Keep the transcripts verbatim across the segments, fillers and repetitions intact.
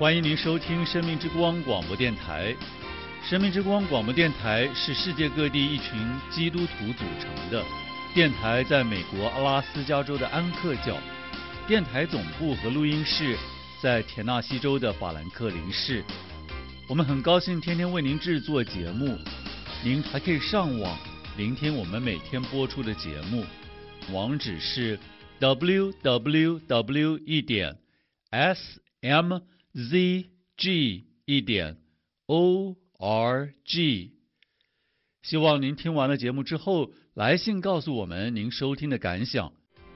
欢迎您收听生命之光广播电台。生命之光广播电台是世界各地一群基督徒组成的电台，在美国阿拉斯加州的安克教，电台总部和录音室在田纳西州的法兰克林市。我们很高兴天天为您制作节目，您还可以上网聆听我们每天播出的节目，网址是 double-u double-u double-u 一点 s m z g 一点 o r g。 希望您听完了节目之后来信告诉我们您收听的感想。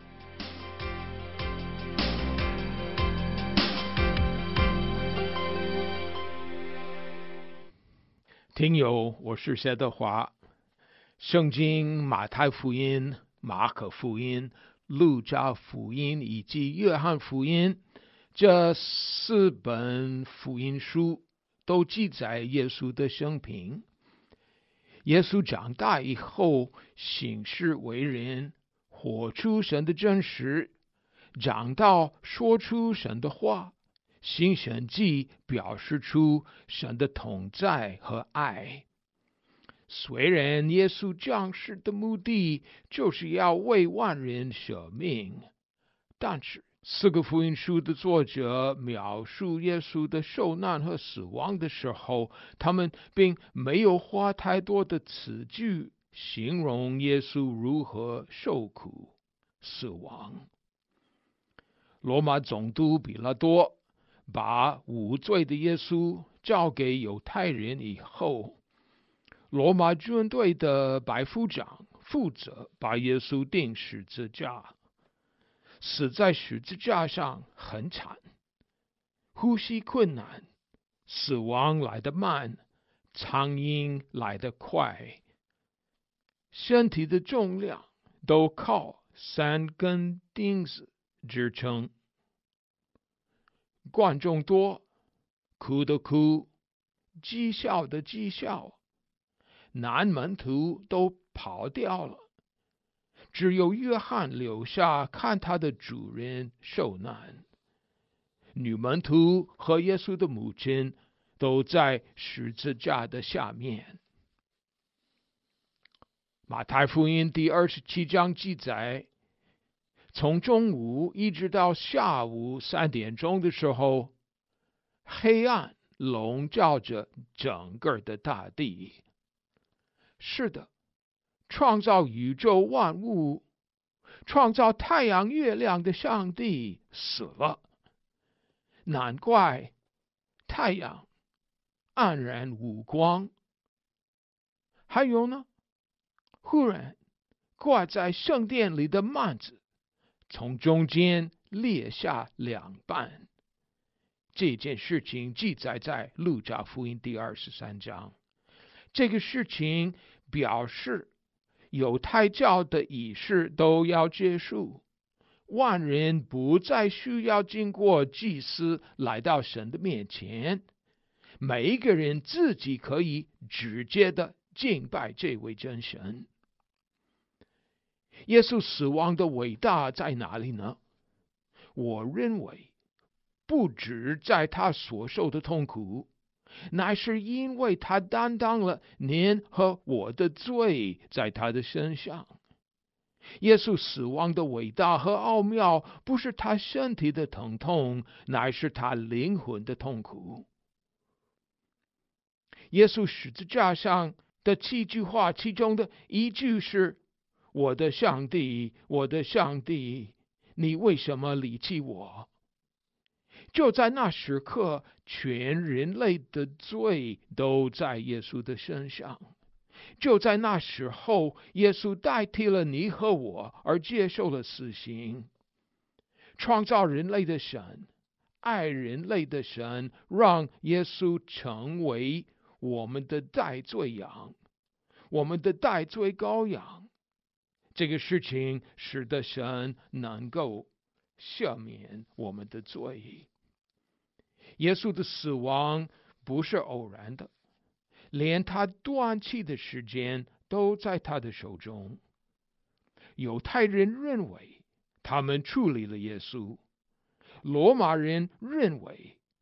听友，我是谢德华。圣经马太福音、马可福音、路加福音以及约翰福音这四本福音书都记载耶稣的生平。耶稣长大以后行事为人，活出神的真实，长到说出神的话，行神迹，表示出神的同在和爱。虽然耶稣降世的目的就是要为万人舍命，但是四个福音书的作者描述耶稣的受难和死亡的时候，他们并没有花太多的词句形容耶稣如何受苦死亡。罗马总督比拉多把无罪的耶稣交给犹太人以后，罗马军队的百夫长负责把耶稣钉十字架。死在十字架上很惨，呼吸困难，死亡来得慢，苍蝇来得快，身体的重量都靠三根钉子支撑。观众多，哭的哭，讥笑的讥笑，男门徒都跑掉了，只有约翰留下看他的主人受难。女门徒和耶稣的母亲都在十字架的下面。马太福音第二十七章记载，从中午一直到下午三点钟的时候，黑暗笼罩着整个的大地。是的，创造宇宙万物、创造太阳月亮的上帝死了，难怪太阳黯然无光。还有呢，忽然挂在圣殿里的幔子从中间裂下两半。这件事情记载在路加福音第二十三章。这个事情表示犹太教的仪式都要结束，万人不再需要经过祭司来到神的面前，每一个人自己可以直接的敬拜这位真神。耶稣死亡的伟大在哪里呢？我认为不只在他所受的痛苦，乃是因为他担当了您和我的罪在他的身上。耶稣死亡的伟大和奥妙，不是他身体的疼痛，乃是他灵魂的痛苦。耶稣十字架上的七句话，其中的一句是：我的上帝，我的上帝，你为什么离弃我？就在那时刻，全人类的罪都在耶稣的身上。就在那时候，耶稣代替了你和我，而接受了死刑。创造人类的神，爱人类的神，让耶稣成为我们的代罪羊，我们的代罪羔羊。这个事情使得神能够赦免我们的罪。耶稣的死亡不是偶然的，连他断气的时间都在他的手中。犹太人认为他们处理了耶稣，罗马人认为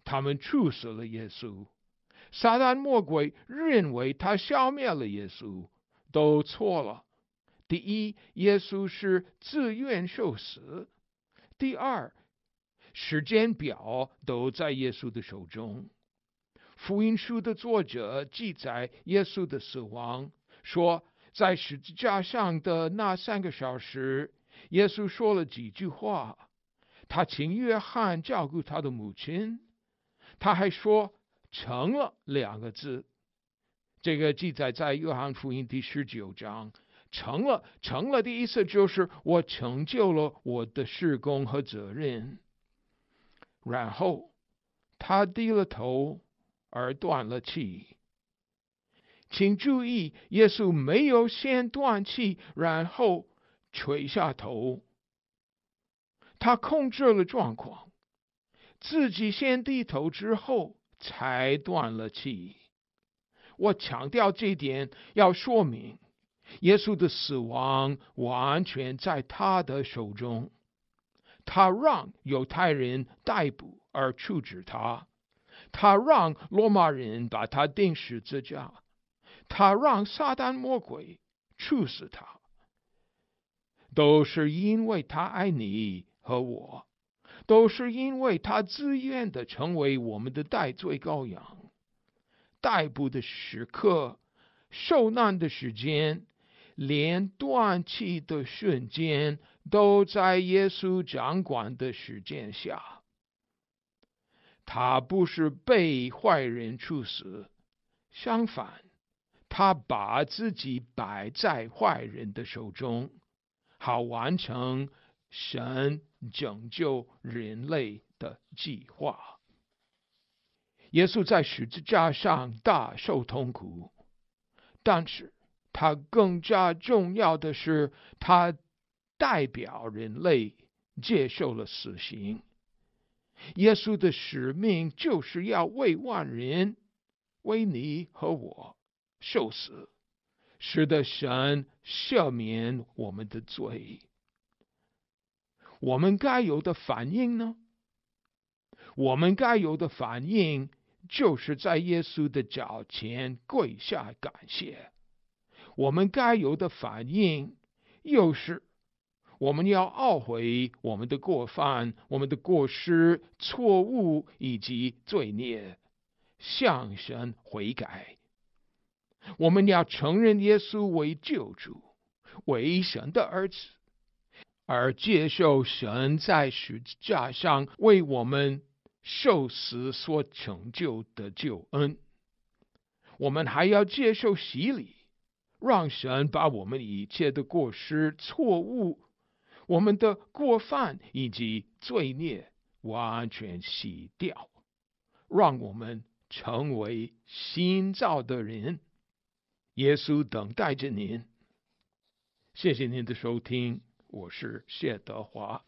他们处死了耶稣。撒旦魔鬼认为他消灭了耶稣，都错了。第一，耶稣是自愿受死；第二，时间表都在耶稣的手中。福音书的作者记载耶稣的死亡，说在十字架上的那三个小时，耶稣说了几句话。他请约翰照顾他的母亲，他还说成了两个字。这个记载在约翰福音第十九章。成了，成了的意思就是我成就了我的事工和责任。然后他低了头而断了气。请注意，耶稣没有先断气，然后垂下头。他控制了状况，自己先低头之后才断了气。我强调这点，要说明耶稣的死亡完全在他的手中。他让犹太人逮捕而处置他，他让罗马人把他钉十字架，他让撒旦魔鬼处死他，都是因为他爱你和我，都是因为他自愿的成为我们的代罪羔羊。逮捕的时刻，受难的时间，连断气的瞬间，都在耶稣掌管的时间下。他不是被坏人处死，相反，他把自己摆在坏人的手中，好完成神拯救人类的计划。耶稣在十字架上大受痛苦，但是他更加重要的是，他代表人类接受了死刑。耶稣的使命就是要为万人，为你和我受死，使得神赦免我们的罪。我们该有的反应呢？我们该有的反应就是在耶稣的脚前跪下感谢。我们该有的反应又是我们要懊悔我们的过犯、我们的过失、错误以及罪孽，向神悔改。我们要承认耶稣为救主，为神的儿子，而接受神在十字架上为我们受死所成就的救恩。我们还要接受洗礼，让神把我们一切的过失、错误、我们的过犯以及罪孽完全洗掉，让我们成为新造的人。耶稣等待着您。谢谢您的收听，我是谢德华。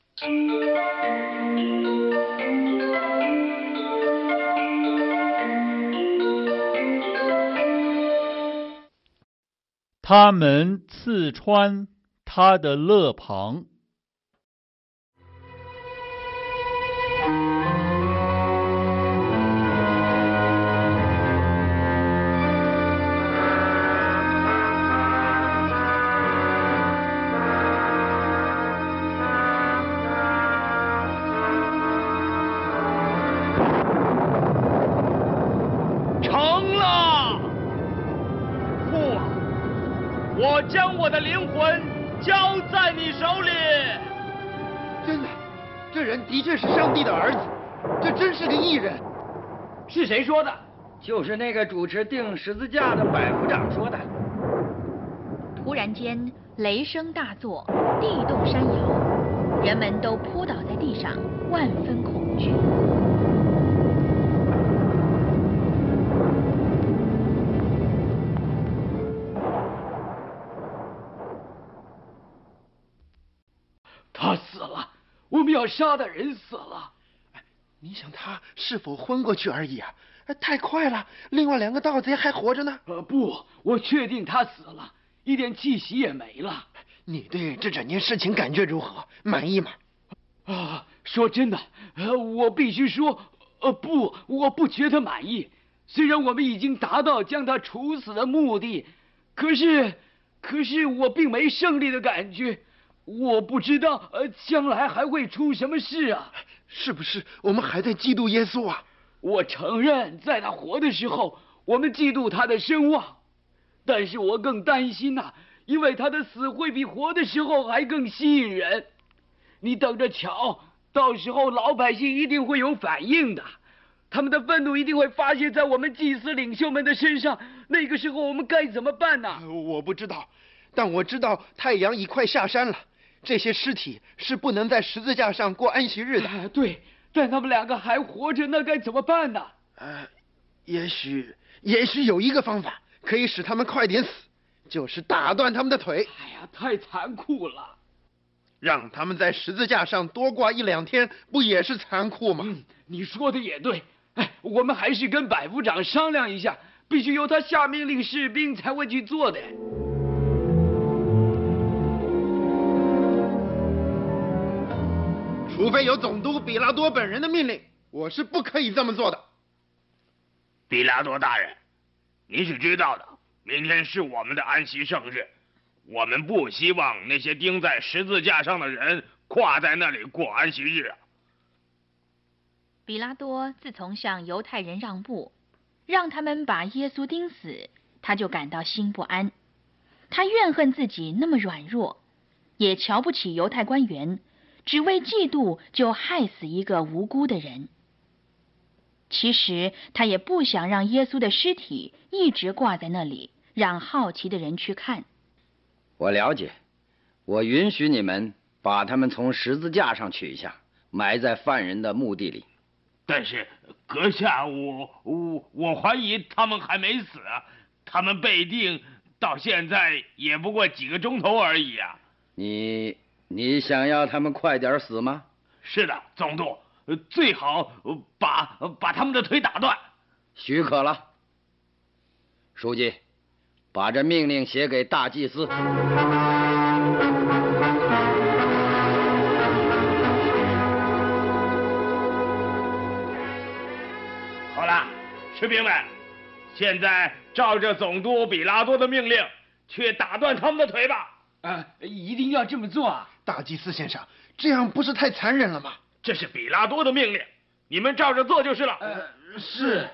他们刺穿他的肋旁。 我将我的灵魂交在你手里。 真的，这人的确是上帝的儿子，这真是个异人。 是谁说的？就是那个主持钉十字架的百夫长说的。 突然间，雷声大作，地动山摇，人们都扑倒在地上，万分恐惧。 他死了，我们要杀的人死了。 你想他是否昏过去而已啊？太快了，另外两个盗贼还活着呢。 呃，不，我确定他死了，一点气息也没了。 你对这整件事情感觉如何？满意吗？ 啊，说真的，呃，我必须说， 呃，不，我不觉得满意。虽然我们已经达到将他处死的目的，可是，可是我并没胜利的感觉。我不知道，呃，将来还会出什么事啊？ 是不是我们还在嫉妒耶稣啊？ 我承认，在他活的时候，我们嫉妒他的声望，但是我更担心呐、啊，因为他的死会比活的时候还更吸引人。你等着瞧，到时候老百姓一定会有反应的，他们的愤怒一定会发泄在我们祭司领袖们的身上。那个时候我们该怎么办呢？ 我不知道，但我知道太阳已快下山了。这些尸体是不能在十字架上过安息日的。 啊、对，但他们两个还活着，那该怎么办呢？ 呃，也许，也许有一个方法可以使他们快点死，就是打断他们的腿。 哎呀，太残酷了！ 让他们在十字架上多挂一两天，不也是残酷吗？ 嗯，你说的也对。哎，我们还是跟百夫长商量一下，必须由他下命令，士兵才会去做的。 除非有总督比拉多本人的命令，我是不可以这么做的。 比拉多大人，您是知道的，明天是我们的安息圣日，我们不希望那些钉在十字架上的人跨在那里过安息日啊。 比拉多自从向犹太人让步，让他们把耶稣钉死，他就感到心不安。他怨恨自己那么软弱，也瞧不起犹太官员，只为嫉妒就害死一个无辜的人。其实他也不想让耶稣的尸体一直挂在那里，让好奇的人去看。 我了解，我允许你们把他们从十字架上取下，埋在犯人的墓地里。 但是阁下，我我我怀疑他们还没死啊，他们被钉到现在也不过几个钟头而已啊。 你你想要他们快点死吗？ 是的，总督，最好把把他们的腿打断。 许可了。书记，把这命令写给大祭司。 好了，士兵们，现在照着总督比拉多的命令，去打断他们的腿吧。 啊，一定要这么做啊！ 大祭司先生，这样不是太残忍了吗？ 这是比拉多的命令，你们照着做就是了。 呃，是。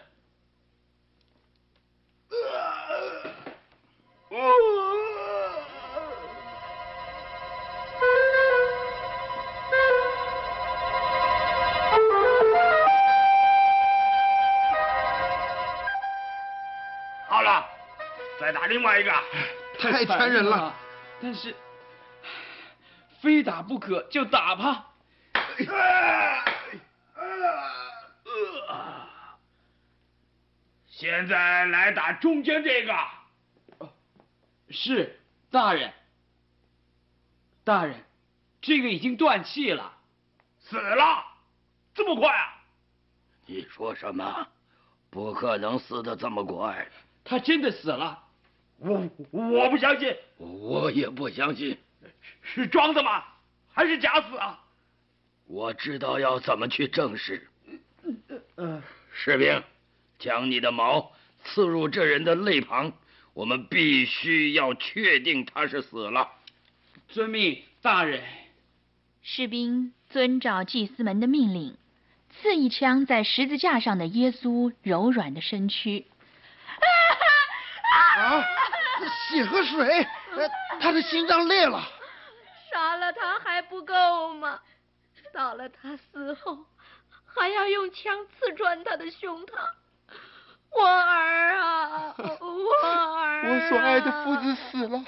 好了，再打另外一个。 太残忍了。 但是非打不可，就打吧。 现在来打中间这个。 是，大人。大人，这个已经断气了。 死了？这么快啊？ 你说什么？不可能死得这么快。 他真的死了。 我我不相信。 我也不相信。 是装的吗？还是假死啊？ 我知道要怎么去证实。士兵，将你的矛刺入这人的肋旁，我们必须要确定他是死了。 遵命，大人。 士兵遵照祭司们的命令，刺一枪在十字架上的耶稣柔软的身躯。 啊！血和水，呃，他的心脏裂了。 杀了他还不够吗？到了他死后，还要用枪刺穿他的胸膛。我儿啊，我儿啊！ 我所爱的夫子死了，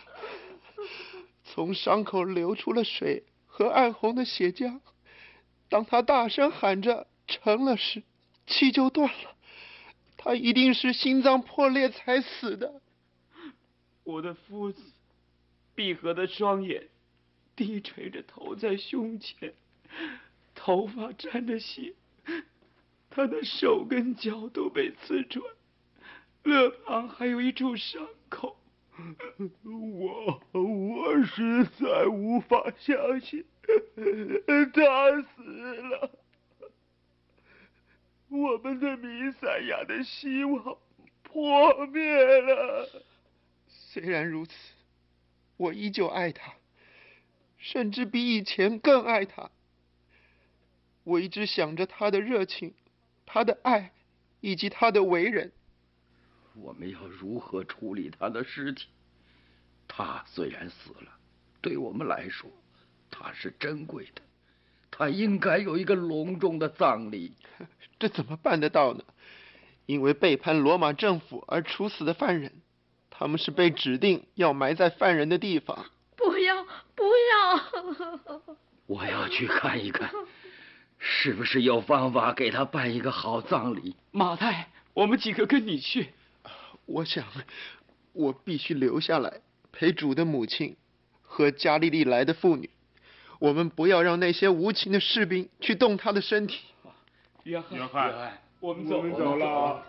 从伤口流出了水和暗红的血浆。当他大声喊着成了时，气就断了。他一定是心脏破裂才死的。 我的夫子闭合的双眼，低垂着头在胸前，头发沾着血，他的手跟脚都被刺穿，肋旁还有一处伤口。 我我实在无法相信他死了。 我们的弥赛亚的希望破灭了。虽然如此，我依旧爱他，甚至比以前更爱他。我一直想着他的热情，他的爱，以及他的为人。 我们要如何处理他的尸体？他虽然死了，对我们来说，他是珍贵的，他应该有一个隆重的葬礼。 这怎么办得到呢？因为背叛罗马政府而处死的犯人，他们是被指定要埋在犯人的地方。 不要，不要！ 我要去看一看，是不是有方法给他办一个好葬礼？ 马太，我们几个跟你去。 我想，我必须留下来陪主的母亲和加利利来的妇女。我们不要让那些无情的士兵去动他的身体。 约翰， 约翰， 我们走， 我们走了。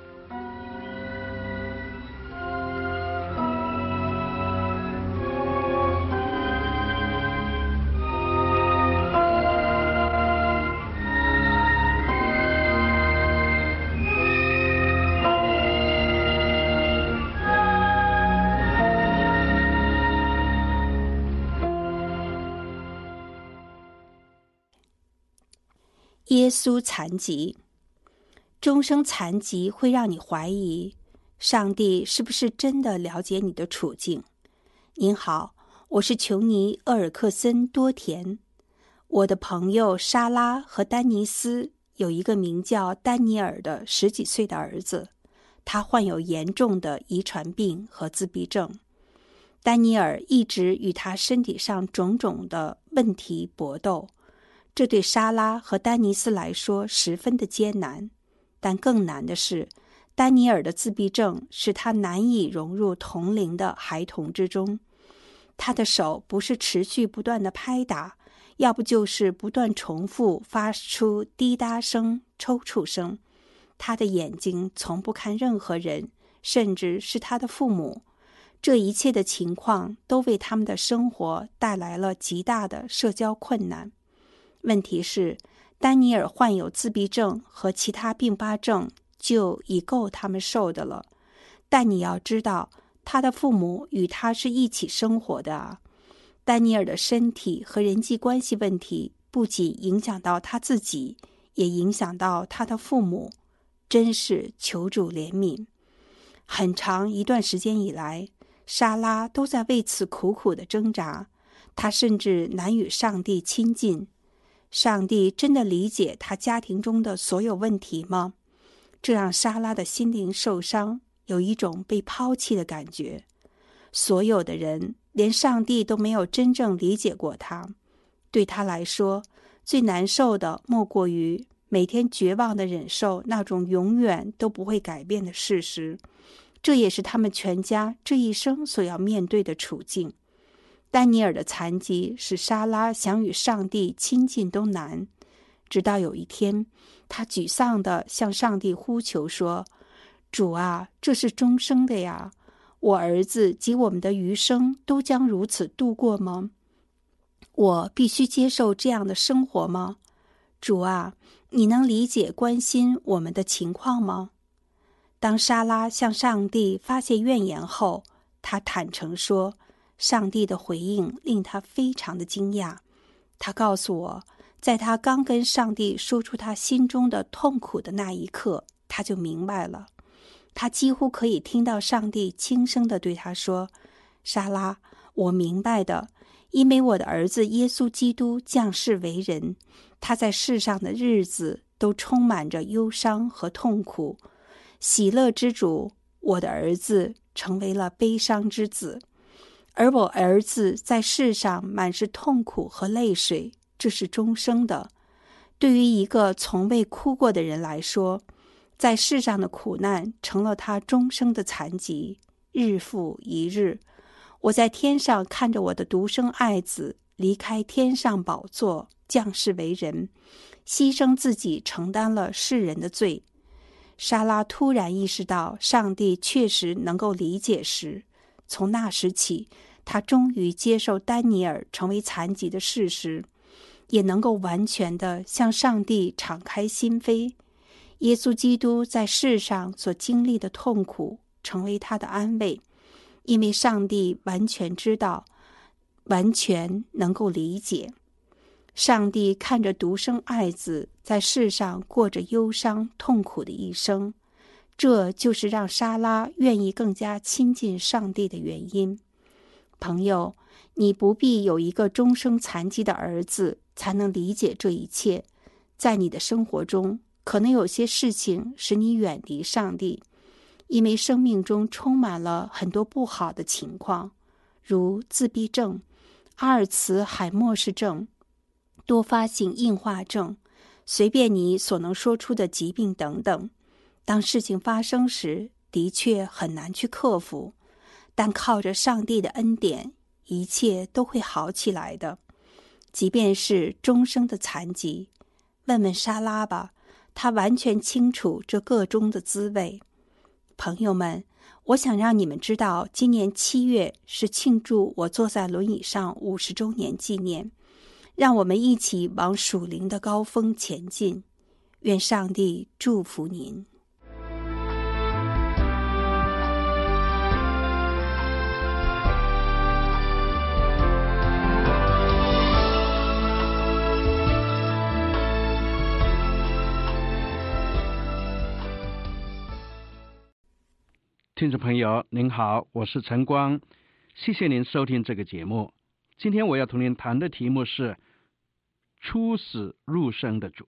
耶稣残疾，终生残疾会让你怀疑上帝是不是真的了解你的处境。您好，我是琼尼·厄尔克森多田。我的朋友莎拉和丹尼斯有一个名叫丹尼尔的十几岁的儿子，他患有严重的遗传病和自闭症。丹尼尔一直与他身体上种种的问题搏斗，这对莎拉和丹尼斯来说十分的艰难，但更难的是，丹尼尔的自闭症使他难以融入同龄的孩童之中。他的手不是持续不断的拍打，要不就是不断重复发出滴答声、抽搐声。他的眼睛从不看任何人，甚至是他的父母。这一切的情况都为他们的生活带来了极大的社交困难。问题是，丹尼尔患有自闭症和其他并发症就已够他们受的了，但你要知道，他的父母与他是一起生活的啊。丹尼尔的身体和人际关系问题不仅影响到他自己，也影响到他的父母，真是求主怜悯。很长一段时间以来，莎拉都在为此苦苦的挣扎，她甚至难与上帝亲近。上帝真的理解他家庭中的所有问题吗？这让莎拉的心灵受伤，有一种被抛弃的感觉。所有的人，连上帝都没有真正理解过他。对他来说，最难受的莫过于每天绝望地忍受那种永远都不会改变的事实。这也是他们全家这一生所要面对的处境。丹尼尔的残疾使莎拉想与上帝亲近都难，直到有一天，他沮丧地向上帝呼求说：“主啊，这是终生的呀，我儿子及我们的余生都将如此度过吗？我必须接受这样的生活吗？主啊，你能理解关心我们的情况吗？”当莎拉向上帝发泄怨言后，他坦诚说，上帝的回应令他非常的惊讶。他告诉我，在他刚跟上帝说出他心中的痛苦的那一刻，他就明白了。他几乎可以听到上帝轻声地对他说：“莎拉，我明白的，因为我的儿子耶稣基督降世为人，他在世上的日子都充满着忧伤和痛苦。喜乐之主，我的儿子成为了悲伤之子。而我儿子在世上满是痛苦和泪水，这是终生的。对于一个从未哭过的人来说，在世上的苦难成了他终生的残疾，日复一日。我在天上看着我的独生爱子离开天上宝座，降世为人，牺牲自己承担了世人的罪。”莎拉突然意识到上帝确实能够理解时，从那时起，他终于接受丹尼尔成为残疾的事实，也能够完全地向上帝敞开心扉。 耶稣基督在世上所经历的痛苦成为他的安慰，因为上帝完全知道，完全能够理解。上帝看着独生爱子在世上过着忧伤痛苦的一生，这就是让莎拉愿意更加亲近上帝的原因。朋友，你不必有一个终生残疾的儿子才能理解这一切。在你的生活中，可能有些事情使你远离上帝，因为生命中充满了很多不好的情况，如自闭症、阿尔茨海默氏症、多发性硬化症，随便你所能说出的疾病等等。当事情发生时，的确很难去克服，但靠着上帝的恩典，一切都会好起来的。即便是终生的残疾，问问莎拉吧，她完全清楚这个中的滋味。朋友们，我想让你们知道，今年七月是庆祝我坐在轮椅上五十周年纪念。让我们一起往属灵的高峰前进。愿上帝祝福您。 听众朋友您好，我是陈光，谢谢您收听这个节目。今天我要同您谈的题目是出死入生的主。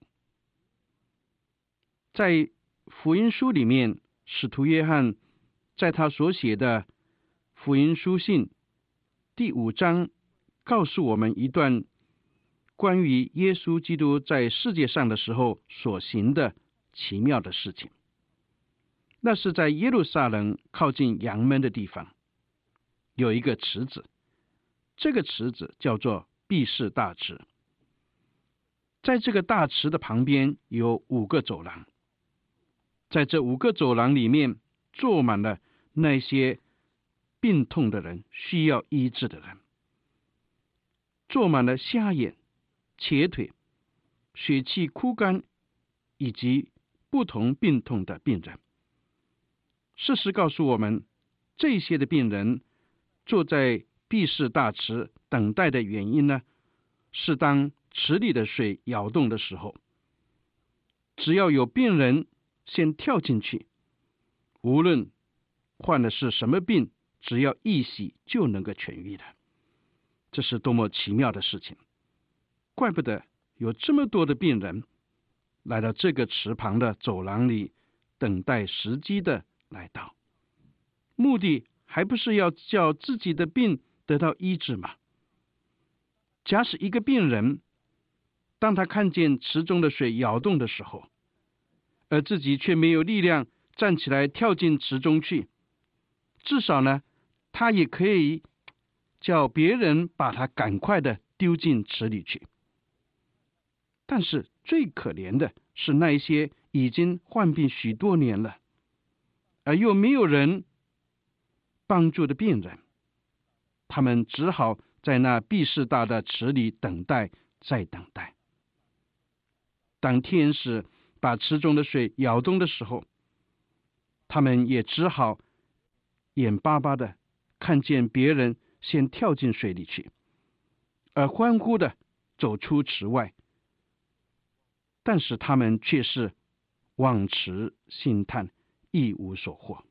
在福音书里面，使徒约翰在他所写的福音书信第五章告诉我们一段关于耶稣基督在世界上的时候所行的奇妙的事情。那是在耶路撒冷靠近羊门的地方，有一个池子，这个池子叫做毕士大池。在这个大池的旁边有五个走廊，在这五个走廊里面坐满了那些病痛的人，需要医治的人，坐满了瞎眼、瘸腿、血气枯干以及不同病痛的病人。事实告诉我们，这些的病人坐在毕士大池等待的原因呢，是当池里的水摇动的时候，只要有病人先跳进去，无论患的是什么病，只要一洗就能够痊愈的。这是多么奇妙的事情！怪不得有这么多的病人来到这个池旁的走廊里，等待时机的来到，目的还不是要叫自己的病得到医治吗？假使一个病人，当他看见池中的水摇动的时候，而自己却没有力量站起来跳进池中去，至少呢，他也可以叫别人把他赶快的丢进池里去。但是最可怜的是那一些已经患病许多年了，而又没有人帮助的病人，他们只好在那毕士大的池里等待，再等待。当天使把池中的水摇动的时候，他们也只好眼巴巴的看见别人先跳进水里去，而欢呼的走出池外，但是他们却是望池兴叹，一无所获。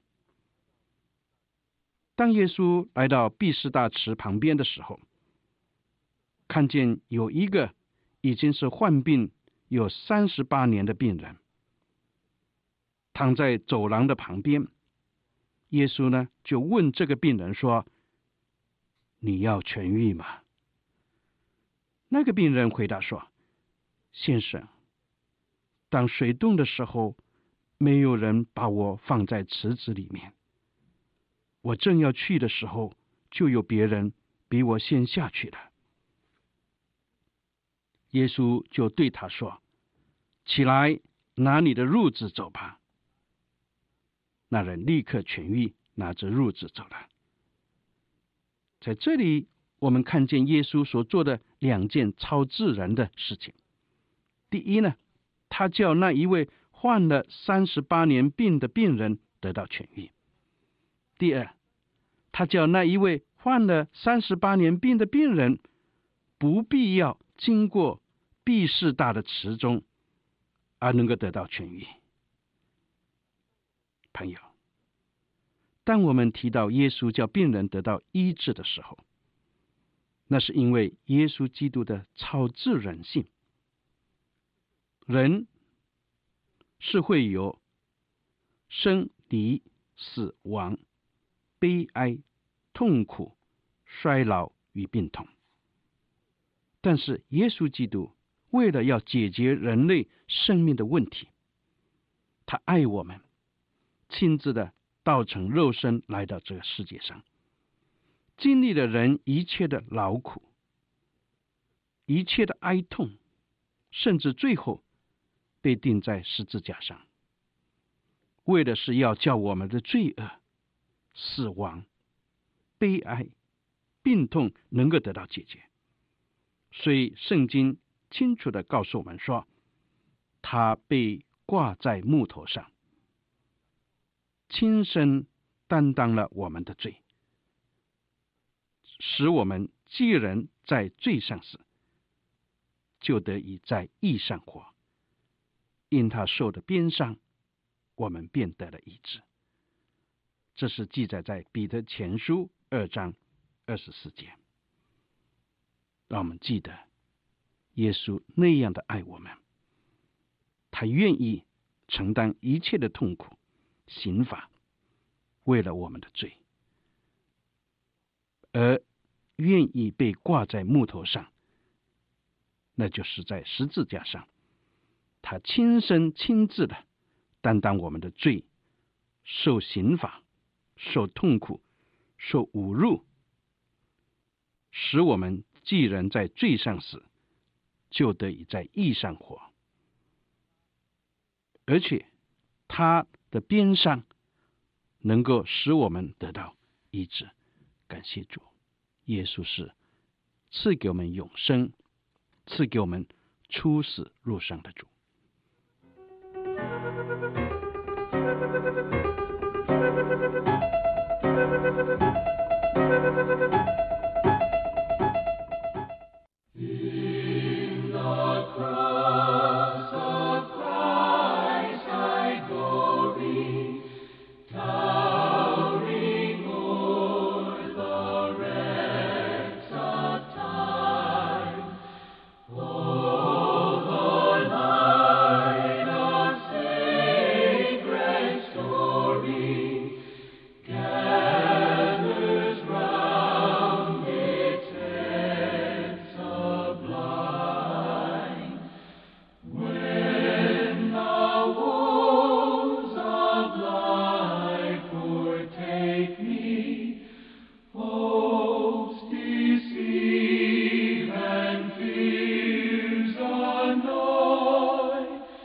当耶稣来到毕士大池旁边的时候，看见有一个已经是患病有三十八年的病人躺在走廊的旁边，耶稣呢就问这个病人说：你要痊愈吗？那个病人回答说：先生，当水动的时候，没有人把我放在池子里面，我正要去的时候，就有别人比我先下去了。耶稣就对他说：起来，拿你的褥子走吧。那人立刻痊愈，拿着褥子走了。在这里我们看见耶稣所做的两件超自然的事情。第一呢，他叫那一位患了三十八年病的病人得到痊愈。第二，他叫那一位患了三十八年病的病人不必要经过毕士大的池中而能够得到痊愈。朋友，当我们提到耶稣叫病人得到医治的时候，那是因为耶稣基督的超自然性。人是会有生离死亡、悲哀、痛苦、衰老与病痛，但是耶稣基督为了要解决人类生命的问题，他爱我们，亲自的道成肉身来到这个世界上，经历了人一切的劳苦、一切的哀痛，甚至最后被钉在十字架上，为的是要叫我们的罪恶、死亡、悲哀、病痛能够得到解决。所以圣经清楚地告诉我们说，他被挂在木头上，亲身担当了我们的罪，使我们既然在罪上死，就得以在义上活。因他受的鞭伤，我们便得了医治。这是记载在彼得前书二章二十四节。让我们记得耶稣那样的爱我们，他愿意承担一切的痛苦、刑罚，为了我们的罪，而愿意被挂在木头上，那就是在十字架上，他亲身亲自的担当我们的罪，受刑罚、受痛苦、受侮辱，使我们既然在罪上死，就得以在义上活。而且他的鞭伤能够使我们得到医治。感谢主，耶稣是赐给我们永生、赐给我们出死入生的主。 In the cross of Christ I glory, towering o'er the wrecks of time. Oh, the light of sacred story gathers round its head sublime. When the woes of life o'ertake me, hopes deceive and fears annoy,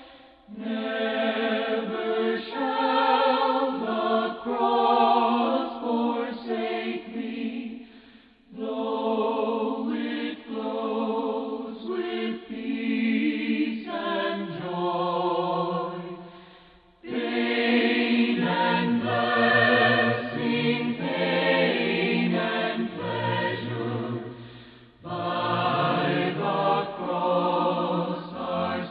never shall the cross forsake me, though it flows with peace and joy. Pain and blessing, pain and pleasure, by the cross are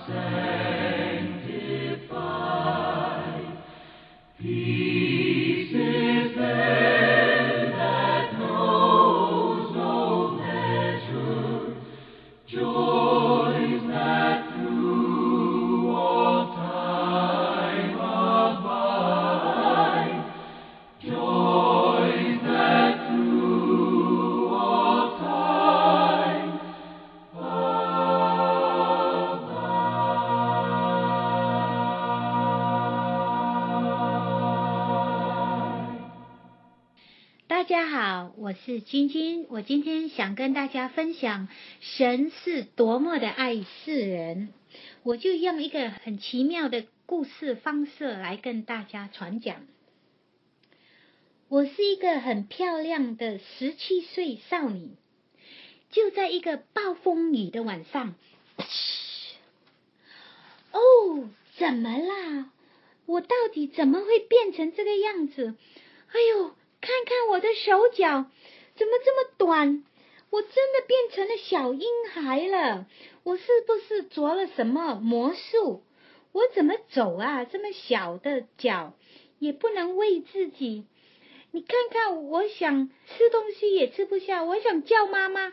sanctified. Peace is there that knows no measure, joys that through all time abide, joys that through all time abide. 大家好，我是晶晶。我今天想跟大家分享神是多么的爱世人，我就用一个很奇妙的故事方式来跟大家传讲。我是一个很漂亮的十七岁少女，就在一个暴风雨的晚上，哦， 怎么啦？我到底怎么会变成这个样子？哎呦，看看我的手脚，怎么这么短？我真的变成了小婴孩了。我是不是做了什么魔术？我怎么走啊？这么小的脚，也不能喂自己。你看看，我想吃东西也吃不下，我想叫妈妈，哇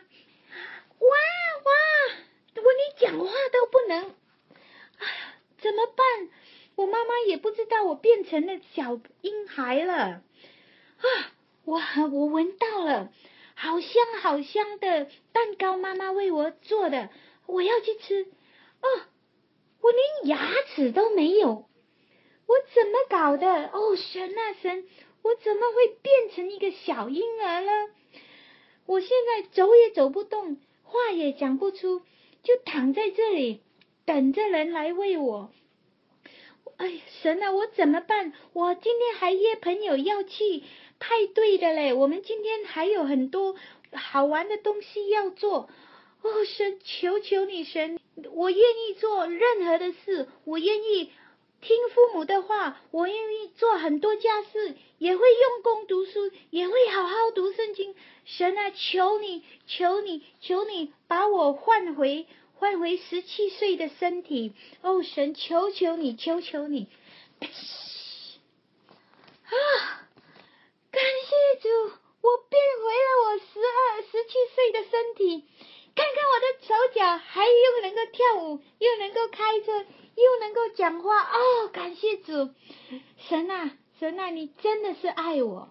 哇，我连讲话都不能。哎呀，怎么办？我妈妈也不知道我变成了小婴孩了。啊，我我闻到了，好香好香的蛋糕，妈妈为我做的，我要去吃。哦，我连牙齿都没有，我怎么搞的？哦，神啊神，我怎么会变成一个小婴儿呢？我现在走也走不动，话也讲不出，就躺在这里等着人来喂我。哎呀，神啊，我怎么办？我今天还约朋友要去派对的嘞，我们今天还有很多好玩的东西要做。哦，神，求求你，神，我愿意做任何的事，我愿意听父母的话，我愿意做很多家事，也会用功读书，也会好好读圣经。神啊，求你，求你，求你把我换回换回十七岁的身体。哦，神，求求你，求求你。啊，感谢主，我变回了我十二、十七岁的身体。看看我的手脚，还又能够跳舞，又能够开车，又能够讲话。哦，感谢主，神啊，神啊，你真的是爱我。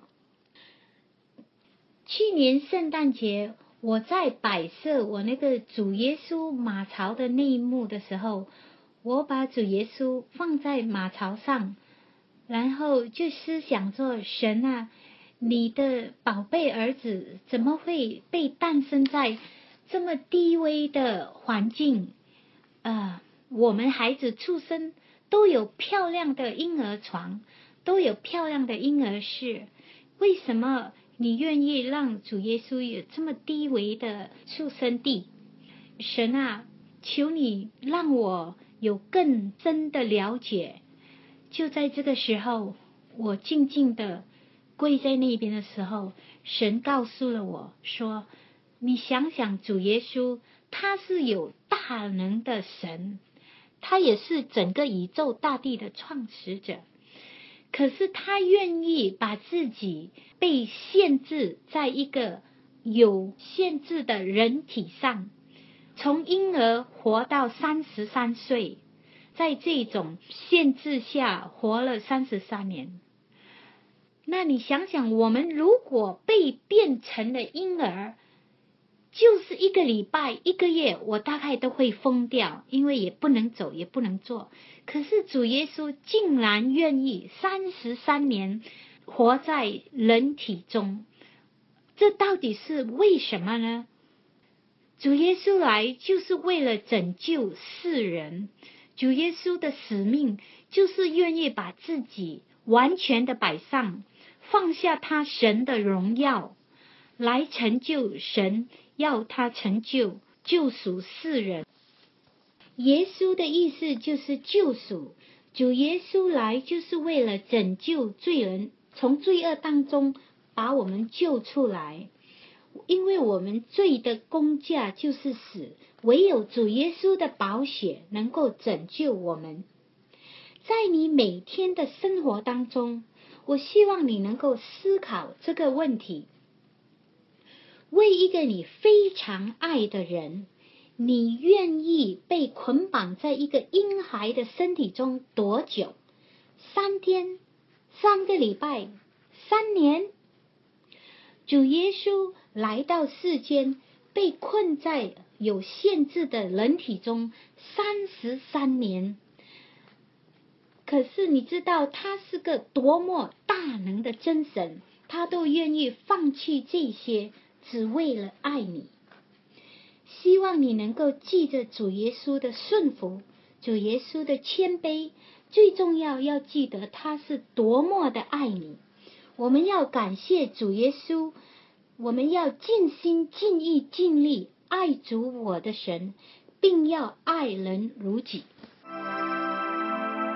去年圣诞节，我在摆设我那个主耶稣马槽的内幕的时候，我把主耶稣放在马槽上，然后就思想说，神啊，你的宝贝儿子怎么会被诞生在这么低微的环境？呃，我们孩子出生都有漂亮的婴儿床，都有漂亮的婴儿室，为什么你愿意让主耶稣有这么低微的出生地？神啊，求你让我有更深的了解。就在这个时候，我静静的跪在那边的时候，神告诉了我说，你想想主耶稣，他是有大能的神，他也是整个宇宙大地的创始者，可是他愿意把自己被限制在一个有限制的人体上，从婴儿活到三十三岁，在这种限制下活了三十三年。那你想想，我们如果被变成了婴儿，就是一个礼拜一个月，我大概都会疯掉，因为也不能走也不能做。可是主耶稣竟然愿意三十三年活在人体中，这到底是为什么呢？主耶稣来就是为了拯救世人，主耶稣的使命就是愿意把自己完全的摆上，放下他神的荣耀，来成就神要他成就救赎世人。耶稣的意思就是救赎，主耶稣来就是为了拯救罪人，从罪恶当中把我们救出来。因为我们罪的工价就是死，唯有主耶稣的宝血能够拯救我们。在你每天的生活当中，我希望你能够思考这个问题，为一个你非常爱的人，你愿意被捆绑在一个婴孩的身体中多久？三天、三个礼拜、三年？主耶稣来到世间，被困在有限制的人体中三十三年。可是你知道他是个多么大能的真神，他都愿意放弃这些，只为了爱你。希望你能够记着主耶稣的顺服，主耶稣的谦卑，最重要要记得他是多么的爱你。我们要感谢主耶稣，我们要尽心尽意尽力爱主我的神，并要爱人如己。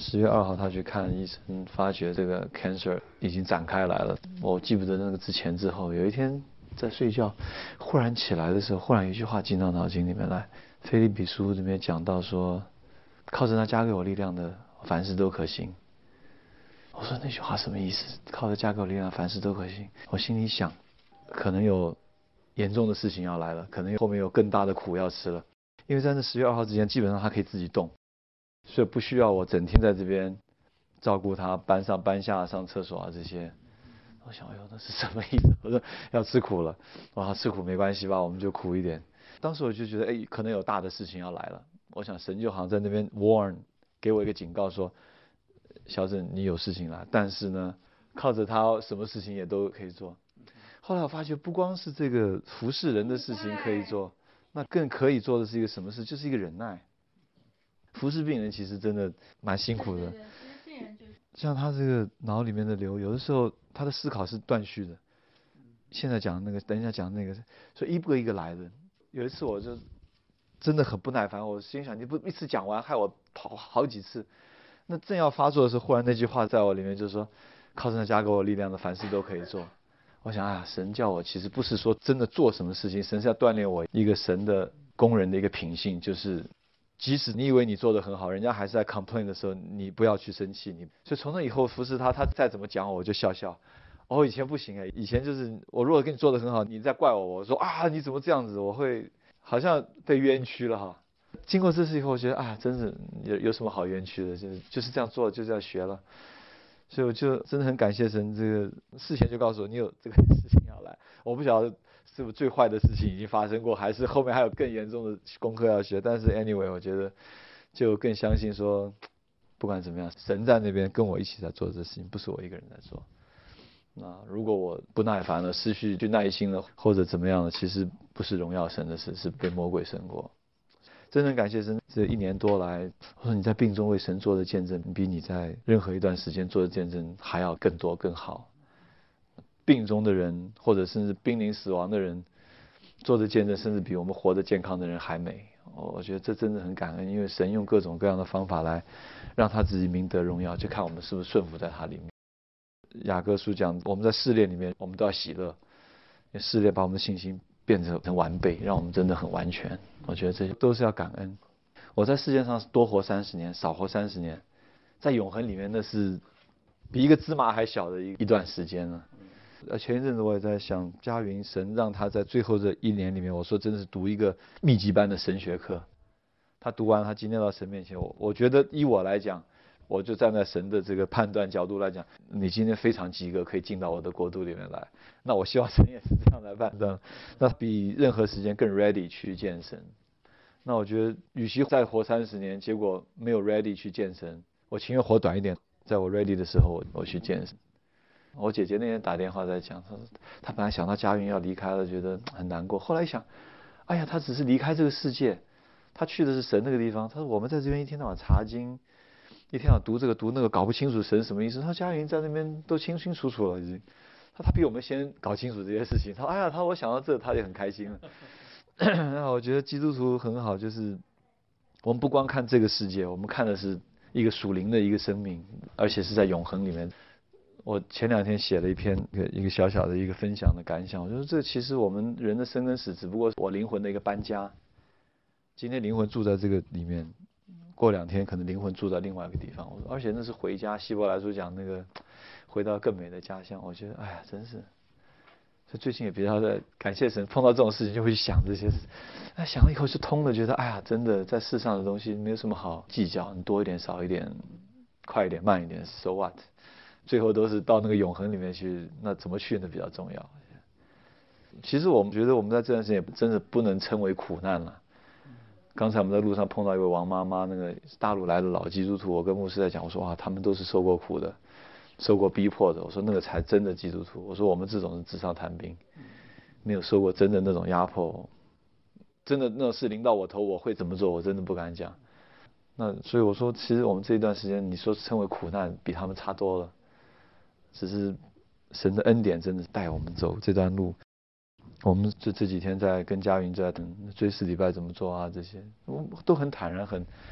十月二号他去看医生，发觉这个 cancer 已经展开来了。我记不得那个之前之后，有一天在睡觉，忽然起来的时候，忽然有一句话进到脑筋里面来。腓立比书里面讲到说，靠着那加给我力量的，凡事都可行。我说那句话什么意思？靠着加给我力量，凡事都可行。我心里想，可能有严重的事情要来了，可能后面有更大的苦要吃了。因为在那十月二号之前，基本上他可以自己动，所以不需要我整天在这边照顾他，搬上搬下、上厕所啊这些。我想，哎呦，那是什么意思？我说要吃苦了，哇，吃苦没关系吧，我们就苦一点。当时我就觉得，哎，可能有大的事情要来了。我想神就好像在那边 warn， 给我一个警告说，小沈，你有事情了，但是呢，靠着他，什么事情也都可以做。后来我发觉，不光是这个服侍人的事情可以做。那更可以做的是一个什么事？就是一个忍耐。服侍病人其实真的蛮辛苦的。像他这个脑里面的瘤，有的时候他的思考是断续的。现在讲那个，等一下讲那个，所以一个一个来的。有一次我就真的很不耐烦，我心想你不一次讲完，害我跑好几次。那正要发作的时候，忽然那句话在我里面就是说，靠着那加给我力量的，凡事都可以做。我想啊，神叫我其实不是说真的做什么事情，神是要锻炼我一个神的工人的一个品性，就是即使你以为你做得很好，人家还是在 complain 的时候，你不要去生气。你所以从那以后服侍他，他再怎么讲我，我就笑笑。哦，以前不行哎，以前就是我如果跟你做得很好，你再怪我，我说啊你怎么这样子，我会好像被冤屈了哈。经过这次以后，我觉得啊，真是有有什么好冤屈的，就是就是这样做，就这样学了。所以我就真的很感谢神，这个事前就告诉我你有这个事情要来。我不晓得是不是最坏的事情已经发生过，还是后面还有更严重的功课要学。但是 anyway， 我觉得就更相信说，不管怎么样，神在那边跟我一起在做这事情，不是我一个人在做。那如果我不耐烦了，失去去耐心了，或者怎么样了，其实不是荣耀神的事，是被魔鬼胜过。真的感谢神，这一年多来，我说你在病中为神做的见证，比你在任何一段时间做的见证还要更多更好。病中的人，或者甚至濒临死亡的人做的见证，甚至比我们活得健康的人还美。我觉得这真的很感恩，因为神用各种各样的方法来让他自己名得荣耀，就看我们是不是顺服在他里面。雅各书讲，我们在试炼里面，我们都要喜乐，因为试炼把我们的信心变成很完备，让我们真的很完全。我觉得这些都是要感恩。我在世界上多活三十年，少活三十年，在永恒里面那是比一个芝麻还小的一一段时间了。呃，前一阵子我也在想，嘉云神让他在最后这一年里面，我说真的是读一个密集班的神学课。他读完，他今天到神面前，我我觉得依我来讲，我就站在神的这个判断角度来讲，你今天非常及格，可以进到我的国度里面来。那我希望神也是这样来判断，那比任何时间更 ready 去见神。那我觉得，与其再活三十年，结果没有 ready 去见神，我情愿活短一点，在我 ready 的时候，我我去见神。我姐姐那天打电话在讲，她说她本来想到嘉云要离开了，觉得很难过。后来一想，哎呀，她只是离开这个世界，她去的是神那个地方。她说我们在这边一天到晚查经，一天到晚读这个读那个，搞不清楚神什么意思。她说嘉云在那边都清清楚楚了，已经。她她比我们先搞清楚这些事情。她说哎呀，她我想到这，她也很开心了。那我觉得基督徒很好，就是我们不光看这个世界，我们看的是一个属灵的一个生命，而且是在永恒里面。我前两天写了一篇一个小小的一个分享的感想，我觉得这其实我们人的生跟死只不过是我灵魂的一个搬家。今天灵魂住在这个里面，过两天可能灵魂住在另外一个地方，而且那是回家。希伯来书讲那个回到更美的家乡，我觉得哎呀真是。所以最近也比较在感谢神，碰到这种事情就会去想这些事，哎，想了以后就通了，觉得哎呀真的在世上的东西没有什么好计较，你多一点少一点，快一点慢一点 ，so what。最后都是到那个永恒里面去，那怎么去呢比较重要。其实我们觉得我们在这段时间也真的不能称为苦难了。刚才我们在路上碰到一位王妈妈，那个大陆来的老基督徒，我跟牧师在讲，我说哇，他们都是受过苦的，受过逼迫的。我说那个才真的基督徒。我说我们这种是纸上谈兵，没有受过真的那种压迫，真的那种事临到我头，我会怎么做，我真的不敢讲。那所以我说，其实我们这一段时间，你说称为苦难，比他们差多了。只是神的恩典真的是带我们走这段路。我们这这几天在跟嘉云在等追思礼拜怎么做啊，这些我们都很坦然，很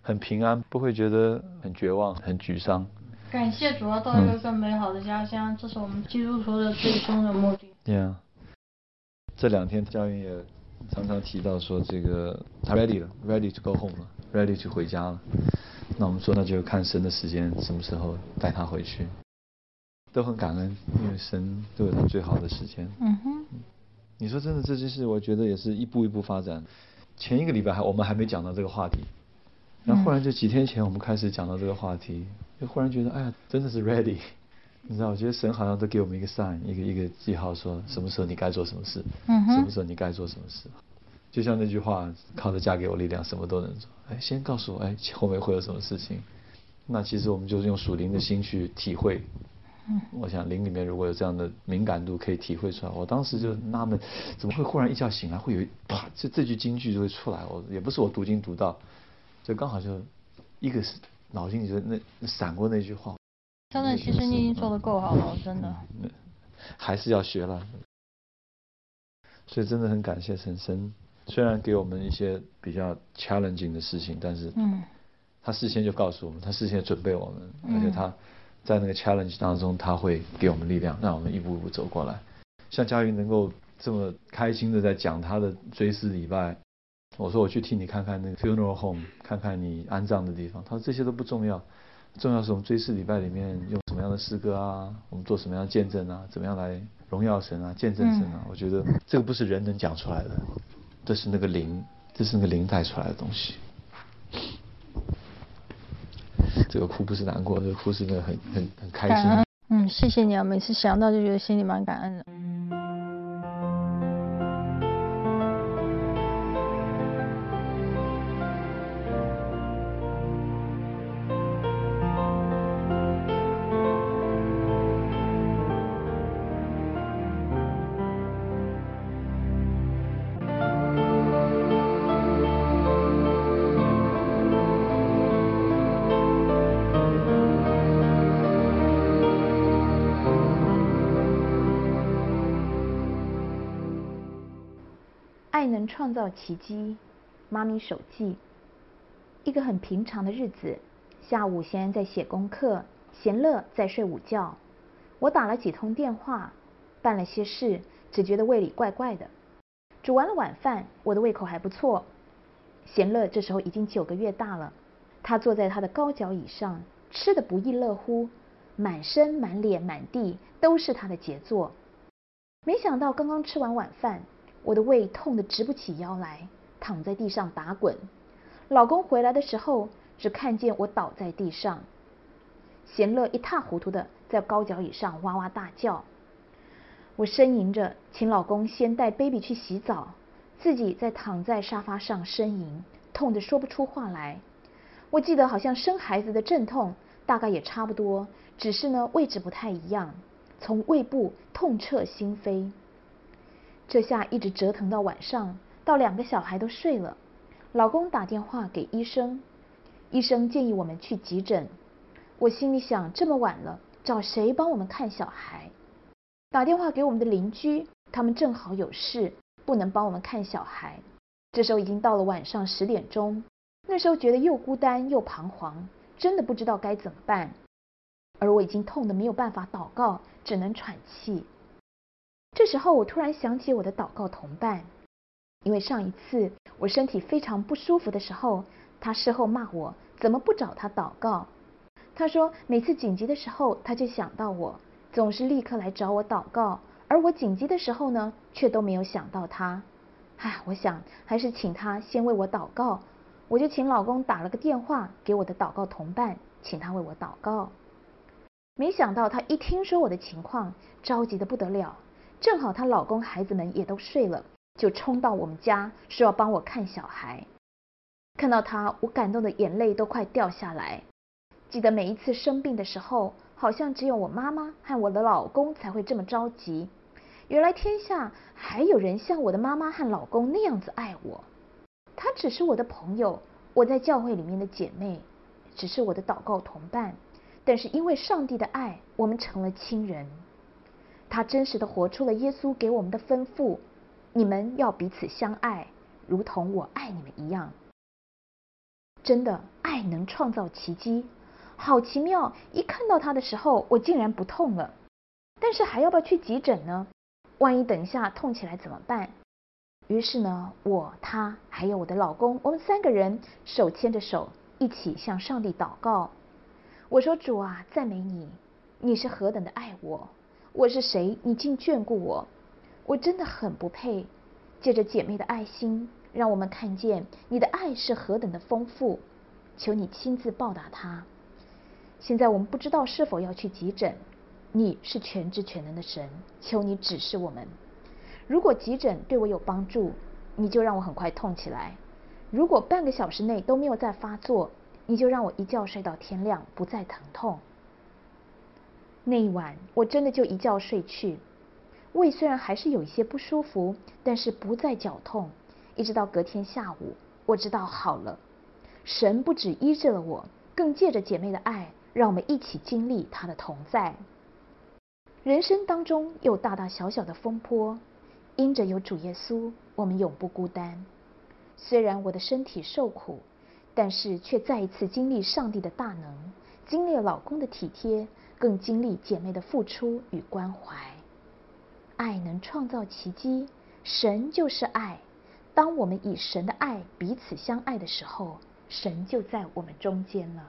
很平安，不会觉得很绝望、很沮丧。 感谢主要到一个更美好的家乡，嗯、这是我们基督徒的最终的目的。 对啊，这两天教员也常常提到说，这个他 ready 了 ，ready to go home 了 ，ready to 回家了。那我们说，那就看神的时间，什么时候带他回去，都很感恩，因为神都有他最好的时间。 嗯哼。 你说真的，这件事我觉得也是一步一步发展。前一个礼拜还我们还没讲到这个话题，然后忽然就几天前我们开始讲到这个话题，就忽然觉得哎呀，真的是 ready。你知道，我觉得神好像都给我们一个 sign， 一个一个记号，说什么时候你该做什么事， 嗯哼， 什么时候你该做什么事。就像那句话，靠着加给我力量，什么都能做。哎，先告诉我，哎，后面会有什么事情。那其实我们就是用属灵的心去体会。 嗯， 我想灵里面如果有这样的敏感度，可以体会出来。我当时就纳闷，怎么会忽然一觉醒来，会有一啪，这这句金句就会出来。我也不是我读经读到，就刚好就一个脑筋里就那闪过那句话。 真的，其实你已经做得够好了，真的。 嗯，还是要学了。所以真的很感谢神神，虽然给我们一些比较 challenging 的事情，但是嗯， 他事先就告诉我们，他事先准备我们， 嗯、 而且他在那个 challenge 当中，他会给我们力量，让我们一步一步走过来。像佳云能够这么开心的在讲他的追思礼拜，我说我去替你看看那个 funeral home， 看看你安葬的地方，他说这些都不重要。重要是我们追思礼拜里面用什么样的诗歌啊，我们做什么样的见证啊，怎么样来荣耀神啊，见证神啊、嗯、我觉得这个不是人能讲出来的，这是那个灵，这是那个灵带出来的东西。这个哭不是难过，这个哭是那个很很很开心。 嗯，谢谢你啊，每次想到就觉得心里蛮感恩的。 爱能创造奇迹，妈咪手记。一个很平常的日子，下午贤恩在写功课，贤乐在睡午觉。我打了几通电话，办了些事，只觉得胃里怪怪的。煮完了晚饭，我的胃口还不错。贤乐这时候已经九个月大了，他坐在他的高脚椅上，吃得不亦乐乎，满身满脸满地都是他的杰作。没想到刚刚吃完晚饭，我的胃痛得直不起腰来，躺在地上打滚。老公回来的时候，只看见我倒在地上。贤乐一塌糊涂的在高脚椅上哇哇大叫。我呻吟着，请老公先带 baby 去洗澡，自己再躺在沙发上呻吟，痛得说不出话来。我记得好像生孩子的阵痛，大概也差不多，只是呢位置不太一样，从胃部痛彻心扉。这下一直折腾到晚上，到两个小孩都睡了，老公打电话给医生，医生建议我们去急诊。我心里想，这么晚了，找谁帮我们看小孩？打电话给我们的邻居，他们正好有事，不能帮我们看小孩。这时候已经到了晚上十点钟，那时候觉得又孤单又彷徨，真的不知道该怎么办。而我已经痛得没有办法祷告，只能喘气。这时候我突然想起我的祷告同伴，因为上一次我身体非常不舒服的时候，他事后骂我怎么不找他祷告。他说每次紧急的时候他就想到我，总是立刻来找我祷告，而我紧急的时候呢，却都没有想到他。唉，我想还是请他先为我祷告，我就请老公打了个电话给我的祷告同伴，请他为我祷告。没想到他一听说我的情况，着急得不得了。正好她老公孩子们也都睡了，就冲到我们家说要帮我看小孩。看到她，我感动的眼泪都快掉下来。记得每一次生病的时候，好像只有我妈妈和我的老公才会这么着急。原来天下还有人像我的妈妈和老公那样子爱我。她只是我的朋友，我在教会里面的姐妹，只是我的祷告同伴，但是因为上帝的爱，我们成了亲人。他真实的活出了耶稣给我们的吩咐，你们要彼此相爱，如同我爱你们一样。真的，爱爱能创造奇迹，好奇妙！一看到它的时候，我竟然不痛了。但是还要不要去急诊呢？万一等一下痛起来怎么办？于是呢，我、他还有我的老公，我们三个人手牵着手，一起向上帝祷告。我说：主啊，赞美你，你是何等的爱我，我是谁，你竟眷顾我，我真的很不配。借着姐妹的爱心，让我们看见你的爱是何等的丰富，求你亲自报答他。现在我们不知道是否要去急诊，你是全知全能的神，求你指示我们。如果急诊对我有帮助，你就让我很快痛起来；如果半个小时内都没有再发作，你就让我一觉睡到天亮，不再疼痛。那一晚我真的就一觉睡去，胃虽然还是有一些不舒服，但是不再绞痛。一直到隔天下午，我知道好了。神不止医治了我，更借着姐妹的爱，让我们一起经历他的同在。人生当中有大大小小的风波，因着有主耶稣，我们永不孤单。虽然我的身体受苦，但是却再一次经历上帝的大能，经历了老公的体贴，更经历姐妹的付出与关怀。爱能创造奇迹，神就是爱。当我们以神的爱彼此相爱的时候，神就在我们中间了。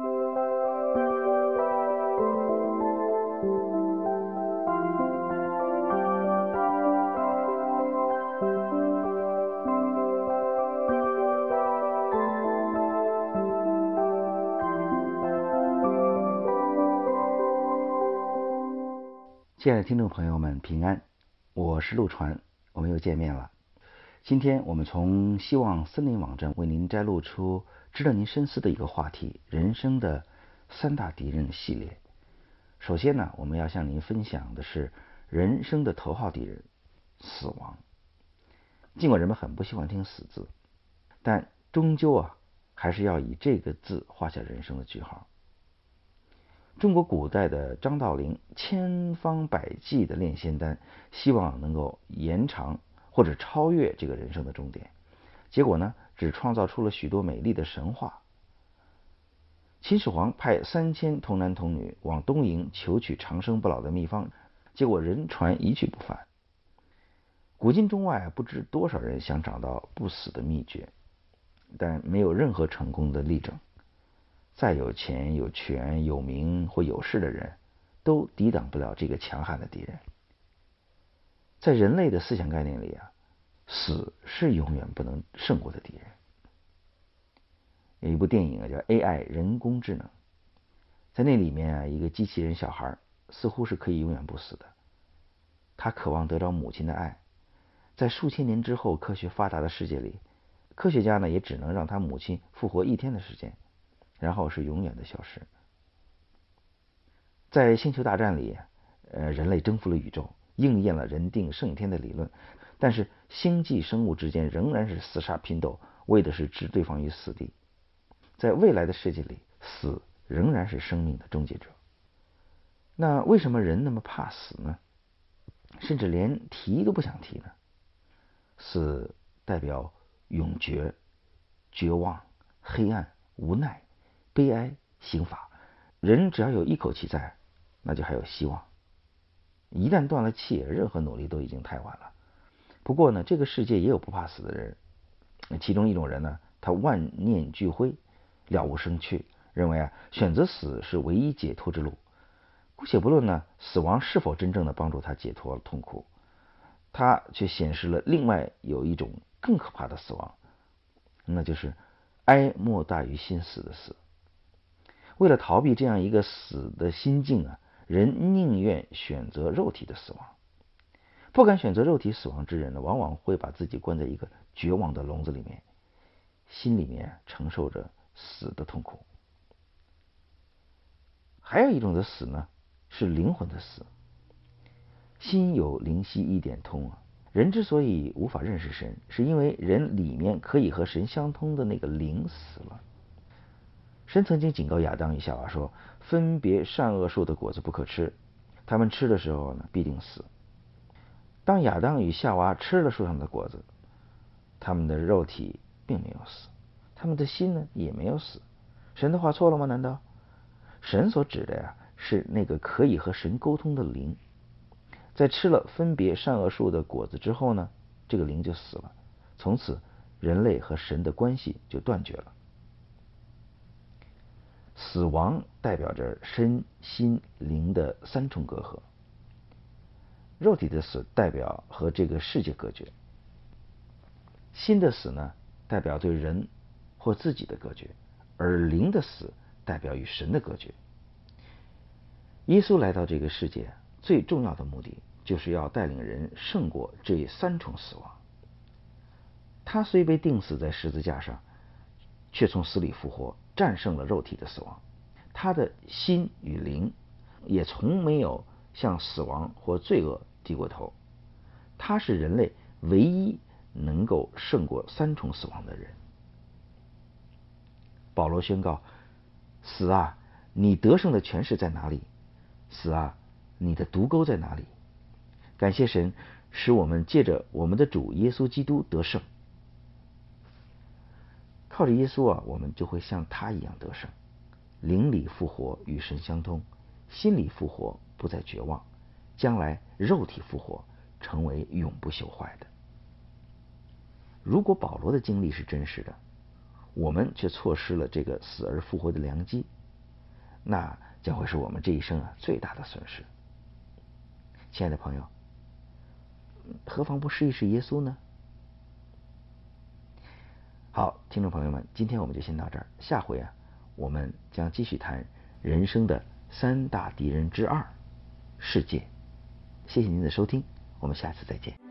亲爱的听众朋友们，平安，我是陆传，我们又见面了。今天我们从希望森林网站为您摘录出值得您深思的一个话题：人生的三大敌人系列。首先呢，我们要向您分享的是人生的头号敌人——死亡。尽管人们很不喜欢听死字，但终究啊，还是要以这个字画下人生的句号。中国古代的张道陵千方百计的炼仙丹，希望能够延长或者超越这个人生的终点，结果呢，只创造出了许多美丽的神话。秦始皇派三千童男童女往东瀛求取长生不老的秘方，结果人传一去不返。古今中外不知多少人想找到不死的秘诀，但没有任何成功的例证。再有钱有权有名或有势的人，都抵挡不了这个强悍的敌人。在人类的思想概念里啊，死是永远不能胜过的敌人。有一部电影啊，叫《A I 人工智能》，在那里面啊，一个机器人小孩似乎是可以永远不死的。他渴望得到母亲的爱，在数千年之后科学发达的世界里，科学家呢也只能让他母亲复活一天的时间，然后是永远的消失。在星球大战里，呃，人类征服了宇宙，应验了人定胜天的理论，但是星际生物之间仍然是厮杀拼斗，为的是置对方于死地。在未来的世界里，死仍然是生命的终结者。那为什么人那么怕死呢？甚至连提都不想提呢？死代表永绝、绝望、黑暗、无奈、悲哀、刑罚。人只要有一口气在，那就还有希望。一旦断了气，任何努力都已经太晚了。不过呢，这个世界也有不怕死的人。其中一种人呢，他万念俱灰，了无生趣，认为啊，选择死是唯一解脱之路。姑且不论呢，死亡是否真正的帮助他解脱痛苦，他却显示了另外有一种更可怕的死亡，那就是哀莫大于心死的死。为了逃避这样一个死的心境啊，人宁愿选择肉体的死亡。不敢选择肉体死亡之人呢，往往会把自己关在一个绝望的笼子里面，心里面承受着死的痛苦。还有一种的死呢，是灵魂的死。心有灵犀一点通啊，人之所以无法认识神，是因为人里面可以和神相通的那个灵死了。神曾经警告亚当与夏娃说，分别善恶树的果子不可吃，他们吃的时候呢，必定死。当亚当与夏娃吃了树上的果子，他们的肉体并没有死，他们的心呢也没有死， 神的话错了吗？难道？神所指的呀，是那个可以和神沟通的灵。在吃了分别善恶树的果子之后呢，这个灵就死了，从此人类和神的关系就断绝了。死亡代表着身心灵的三重隔阂。肉体的死代表和这个世界隔绝，心的死呢，代表对人或自己的隔绝，而灵的死代表与神的隔绝。耶稣来到这个世界最重要的目的，就是要带领人胜过这三重死亡。他虽被钉死在十字架上，却从死里复活，战胜了肉体的死亡。他的心与灵也从没有向死亡或罪恶低过头。他是人类唯一能够胜过三重死亡的人。保罗宣告：死啊，你得胜的权势在哪里？死啊，你的毒钩在哪里？感谢神，使我们借着我们的主耶稣基督得胜。靠着耶稣啊，我们就会像他一样得胜，灵里复活，与神相通；心里复活，不再绝望；将来肉体复活，成为永不朽坏的。如果保罗的经历是真实的，我们却错失了这个死而复活的良机，那将会是我们这一生啊最大的损失。亲爱的朋友，何妨不试一试耶稣呢？好，听众朋友们，今天我们就先到这儿，下回啊，我们将继续谈人生的三大敌人之二——世界。谢谢您的收听，我们下次再见。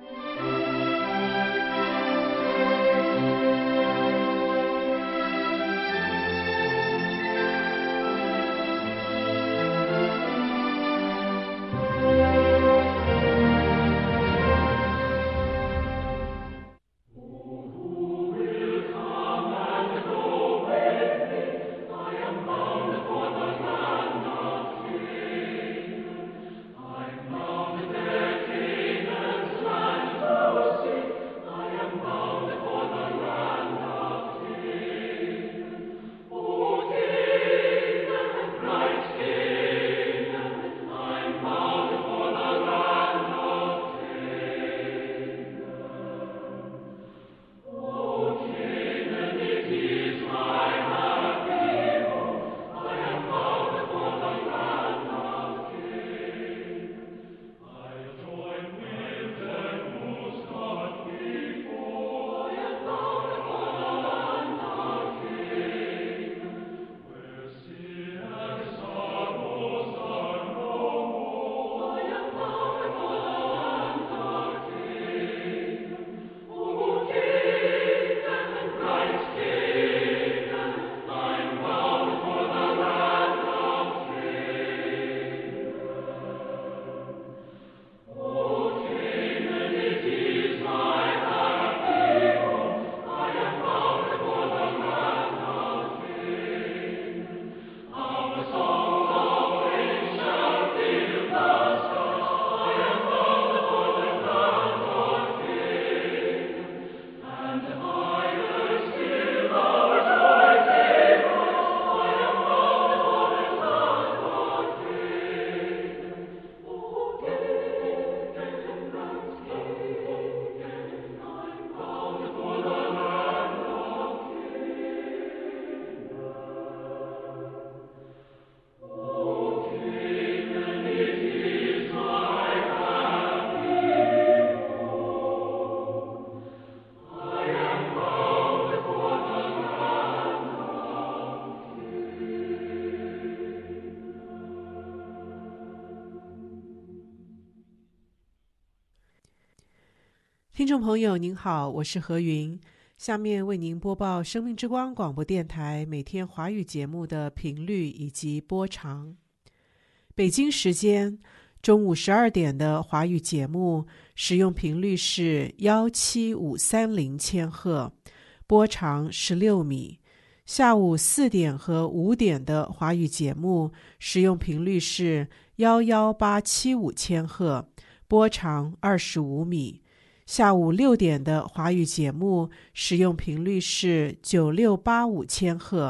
听众朋友您好，我是何云，下面为您播报生命之光广播电台每天华语节目的频率以及播长。北京时间中午十二点的华语节目使用频率是一七五三零千赫，波长十六米。下午四点和五点的华语节目使用频率是一一八七五千赫，波长二十五米。下午六点的华语节目使用频率是九六八五千赫，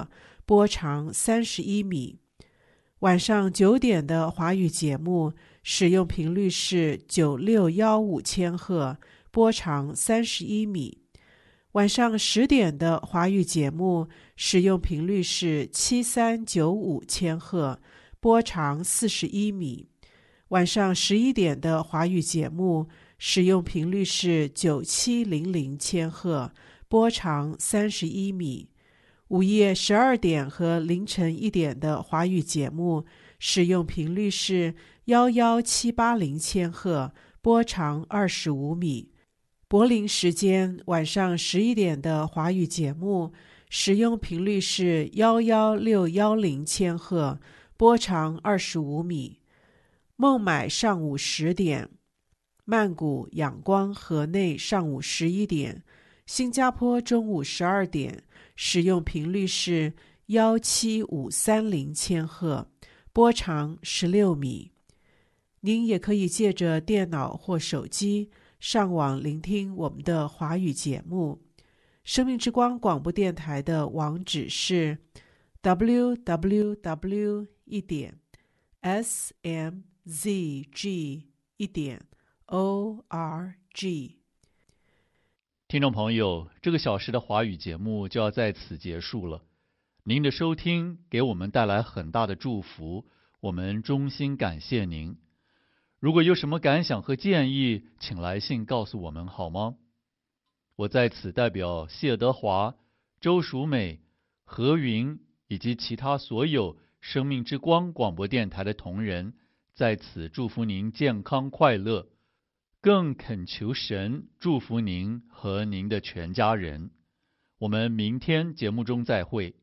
波长三十一米。晚上九点的华语节目使用频率是九六一五千赫，波长三十一米。晚上十点的华语节目使用频率是七三九五千赫，波长四十一米。晚上十一点的华语节目使用频率是九七零零千赫，波长三十一米。午夜十二点和凌晨一点的华语节目使用频率是一一七八零千赫，波长二十五米。柏林时间晚上十一点的华语节目使用频率是一一六一零千赫，波长二十五米。孟买上午十点，曼谷、仰光、河内上午十一点，新加坡中午十二点，使用频率是一七五三零千赫，波长十六米。您也可以借着电脑或手机上网聆听我们的华语节目。生命之光广播电台的网址是 double-u double-u double-u 一点 s m z g 一点 o r g。 听众朋友，这个小时的华语节目就要在此结束了。您的收听给我们带来很大的祝福，我们衷心感谢您。如果有什么感想和建议，请来信告诉我们好吗？我在此代表谢德华、周淑美、何云以及其他所有生命之光广播电台的同仁，在此祝福您健康快乐，更恳求神祝福您和您的全家人。我们明天节目中再会。